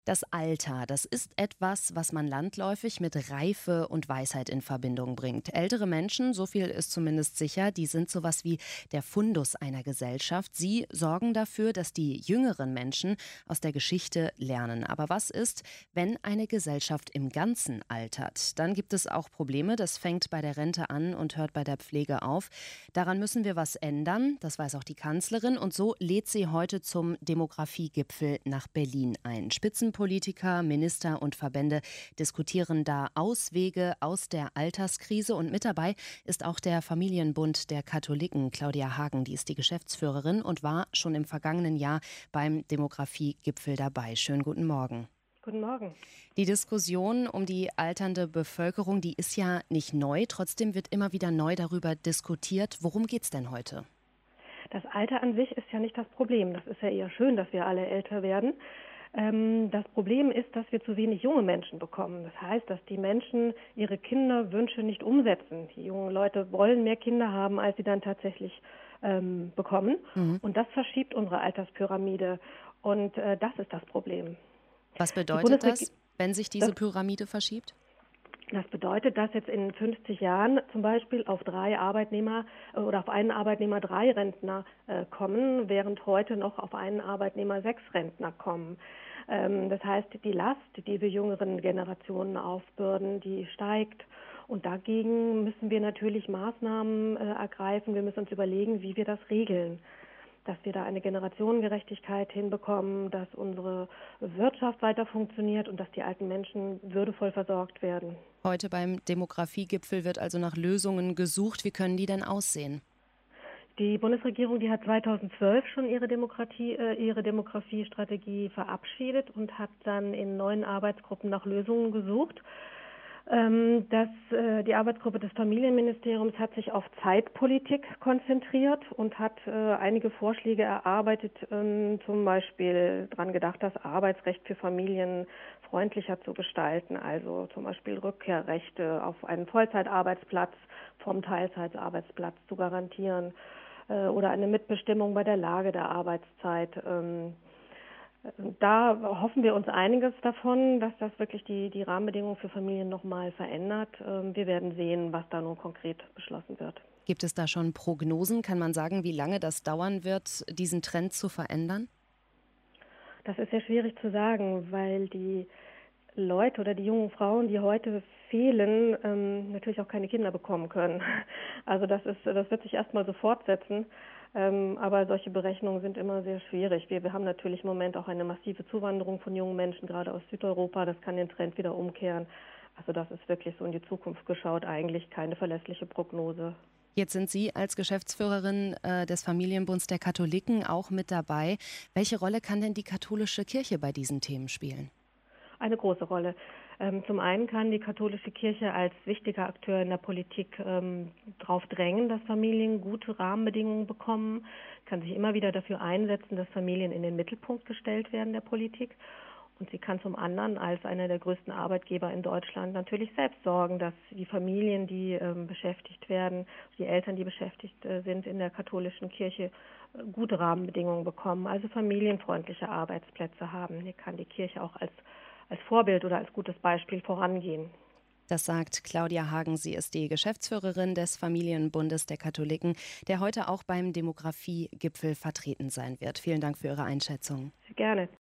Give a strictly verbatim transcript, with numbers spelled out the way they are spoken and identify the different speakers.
Speaker 1: Das Alter, das ist etwas, was man landläufig mit Reife und Weisheit in Verbindung bringt. Ältere Menschen, so viel ist zumindest sicher, die sind sowas wie der Fundus einer Gesellschaft. Sie sorgen dafür, dass die jüngeren Menschen aus der Geschichte lernen. Aber was ist, wenn eine Gesellschaft im Ganzen altert? Dann gibt es auch Probleme. Das fängt bei der Rente an und hört bei der Pflege auf. Daran müssen wir was ändern. Das weiß auch die Kanzlerin. Und so lädt sie heute zum Demografiegipfel nach Berlin ein. Spitzenpolitiker, Minister und Verbände diskutieren da Auswege aus der Alterskrise. Und mit dabei ist auch der Familienbund der Katholiken, Claudia Hagen. Die ist die Geschäftsführerin und war schon im vergangenen Jahr beim Demografiegipfel dabei. Schönen guten Morgen.
Speaker 2: Guten Morgen.
Speaker 1: Die Diskussion um die alternde Bevölkerung, die ist ja nicht neu. Trotzdem wird immer wieder neu darüber diskutiert. Worum geht's denn heute?
Speaker 2: Das Alter an sich ist ja nicht das Problem. Das ist ja eher schön, dass wir alle älter werden. Ähm, das Problem ist, dass wir zu wenig junge Menschen bekommen. Das heißt, dass die Menschen ihre Kinderwünsche nicht umsetzen. Die jungen Leute wollen mehr Kinder haben, als sie dann tatsächlich ähm, bekommen.
Speaker 1: Mhm.
Speaker 2: Und das verschiebt unsere Alterspyramide. Und äh, das ist das Problem.
Speaker 1: Was
Speaker 2: Die
Speaker 1: bedeutet
Speaker 2: Bundesreg-
Speaker 1: das, wenn sich diese
Speaker 2: das
Speaker 1: Pyramide verschiebt?
Speaker 2: Das bedeutet, dass jetzt in fünfzig Jahren zum Beispiel auf drei Arbeitnehmer äh, oder auf einen Arbeitnehmer drei Rentner äh, kommen, während heute noch auf einen Arbeitnehmer sechs Rentner kommen. Ähm, das heißt, die Last, die wir jüngeren Generationen aufbürden, die steigt. Und dagegen müssen wir natürlich Maßnahmen äh, ergreifen. Wir müssen uns überlegen, wie wir das regeln. Dass wir da eine Generationengerechtigkeit hinbekommen, dass unsere Wirtschaft weiter funktioniert und dass die alten Menschen würdevoll versorgt werden.
Speaker 1: Heute beim Demografiegipfel wird also nach Lösungen gesucht. Wie können die denn aussehen?
Speaker 2: Die Bundesregierung, die hat zweitausendzwölf schon ihre Demokratie, äh, ihre Demografiestrategie verabschiedet und hat dann in neuen Arbeitsgruppen nach Lösungen gesucht. Ähm, das, äh, die Arbeitsgruppe des Familienministeriums hat sich auf Zeitpolitik konzentriert und hat äh, einige Vorschläge erarbeitet, ähm, zum Beispiel daran gedacht, das Arbeitsrecht für Familien freundlicher zu gestalten, also zum Beispiel Rückkehrrechte auf einen Vollzeitarbeitsplatz vom Teilzeitarbeitsplatz zu garantieren äh, oder eine Mitbestimmung bei der Lage der Arbeitszeit. Ähm, Da hoffen wir uns einiges davon, dass das wirklich die, die Rahmenbedingungen für Familien nochmal verändert. Ähm, Wir werden sehen, was da nun konkret beschlossen wird.
Speaker 1: Gibt es da schon Prognosen? Kann man sagen, wie lange das dauern wird, diesen Trend zu verändern?
Speaker 2: Das ist sehr schwierig zu sagen, weil die Leute oder die jungen Frauen, die heute fehlen, ähm, natürlich auch keine Kinder bekommen können. Also das ist, das wird sich erstmal so fortsetzen. Ähm, aber solche Berechnungen sind immer sehr schwierig. Wir, wir haben natürlich im Moment auch eine massive Zuwanderung von jungen Menschen, gerade aus Südeuropa. Das kann den Trend wieder umkehren. Also das ist wirklich so in die Zukunft geschaut, eigentlich keine verlässliche Prognose.
Speaker 1: Jetzt sind Sie als Geschäftsführerin äh, des Familienbunds der Katholiken auch mit dabei. Welche Rolle kann denn die katholische Kirche bei diesen Themen spielen?
Speaker 2: Eine große Rolle. Ähm, zum einen kann die katholische Kirche als wichtiger Akteur in der Politik ähm, darauf drängen, dass Familien gute Rahmenbedingungen bekommen, kann sich immer wieder dafür einsetzen, dass Familien in den Mittelpunkt gestellt werden der Politik. Und sie kann zum anderen als einer der größten Arbeitgeber in Deutschland natürlich selbst sorgen, dass die Familien, die ähm, beschäftigt werden, die Eltern, die beschäftigt äh, sind in der katholischen Kirche, äh, gute Rahmenbedingungen bekommen, also familienfreundliche Arbeitsplätze haben. Hier kann die Kirche auch als als Vorbild oder als gutes Beispiel vorangehen.
Speaker 1: Das sagt Claudia Hagen. Sie ist die Geschäftsführerin des Familienbundes der Katholiken, der heute auch beim Demografiegipfel vertreten sein wird. Vielen Dank für Ihre Einschätzung.
Speaker 2: Gerne.